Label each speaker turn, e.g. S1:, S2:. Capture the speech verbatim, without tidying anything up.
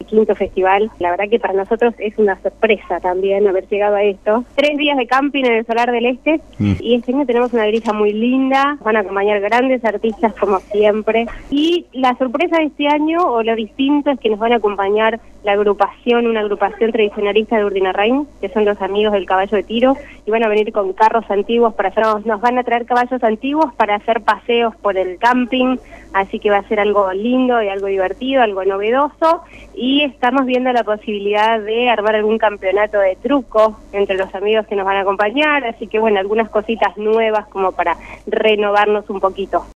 S1: quinto festival. La verdad que para nosotros es una sorpresa también haber llegado a esto. Tres días de camping en el Solar del Este mm. y este año tenemos una grilla muy linda, van a acompañar grandes artistas como siempre. Y la sorpresa de este año, o lo distinto, es que nos van a acompañar la agrupación, una agrupación tradicionalista de Urdinarrain, que son los amigos del caballo de tiro, y van a venir con carros antiguos para hacer, nos van a traer caballos antiguos para hacer paseos por el camping, así que va a ser algo lindo y algo divertido, algo novedoso, y estamos viendo la posibilidad de armar algún campeonato de truco entre los amigos que nos van a acompañar, así que bueno, algunas cositas nuevas como para renovarnos un poquito.